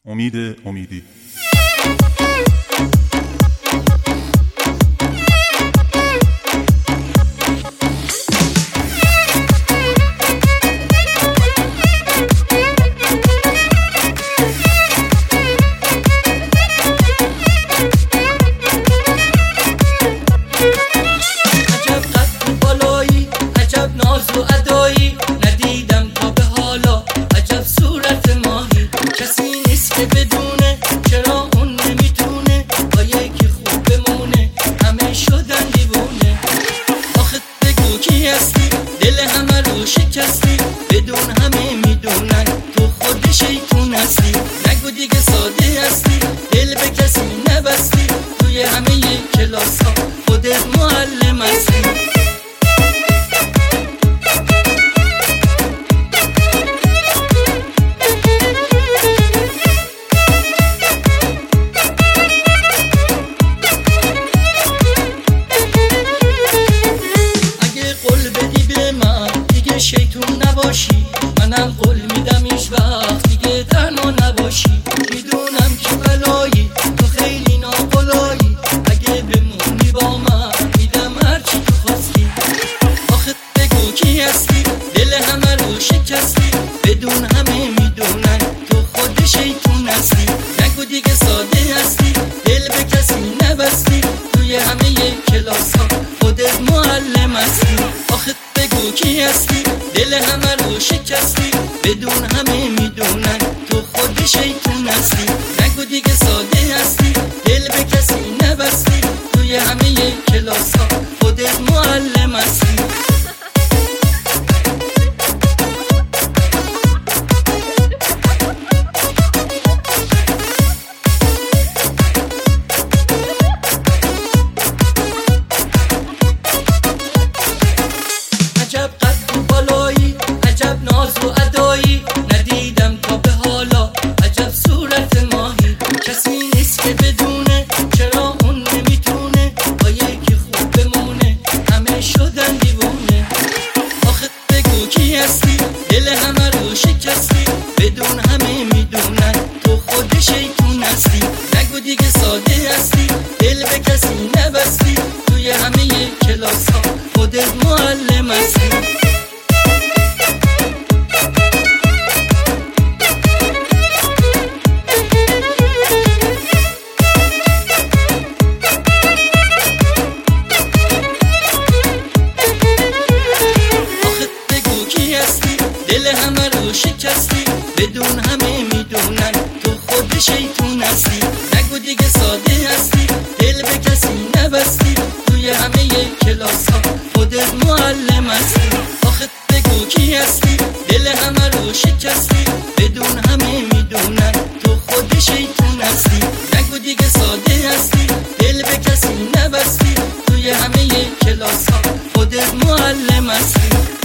امیدی. بدونه چرا اون نمیتونه با یکی خوب بمونه، همه شدن دیوونه. آخه بگو کی هستی، دل همه رو شکستی، بدون همه میدونن تو خود شیطون هستی. نگو دیگه ساده هستی، دل به کسی نبستی، توی همه کلاس ها خودت معلم هستی. شیطون نباشی، منم قول میدم هیچ وقت دیگه تنها نباشی. میدونم که بلایی تو خیلی ناقلایی، اگه بمونی با من میدم هرچی تو خواستی. آخه بگو کی هستی، دل همه رو شکستی، بدون همه میدونن تو خود شیطون هستی. نگو دیگه ساده هستی، دل به کسی نبستی، توی همه کلاس ها خودت معلم هستی. آخه بگو کی هستی، دل همه رو شکستی، بدون همه میدونن تو خود شیطون هستی. نگو دیگه ساده هستی، دل به کسی نبستی، توی همه کلاس ها خودت معلم هستی. عجب قد و بالایی، عجب ناز و ادایی، ندیدم تا به حالا عجب صورت ماهی. کسی نیست که بدونه چرا اون نمیتونه با یکی خوب بمونه، همه شدن دیوونه. آخه بگو کی هستی، دل همه رو شکستی، بدون همه میدونن تو خود شیطون هستی. نگو دیگه ساده هستی، دل به کسی نبستی، توی همه کلاس ها خودت معلم هستی. دل همه رو شکستی، بدون همه میدونن تو خود شیطون هستی. نگو دیگه ساده هستی، دل به کسی نبستی، توی همه کلاس ها خودت معلم هستی. آخه بگو کی هستی، دل همه رو شکستی، بدون همه میدونن تو خود شیطون هستی. نگو دیگه ساده هستی، دل به کسی نبستی، توی همه کلاس ها خودت معلم هستی.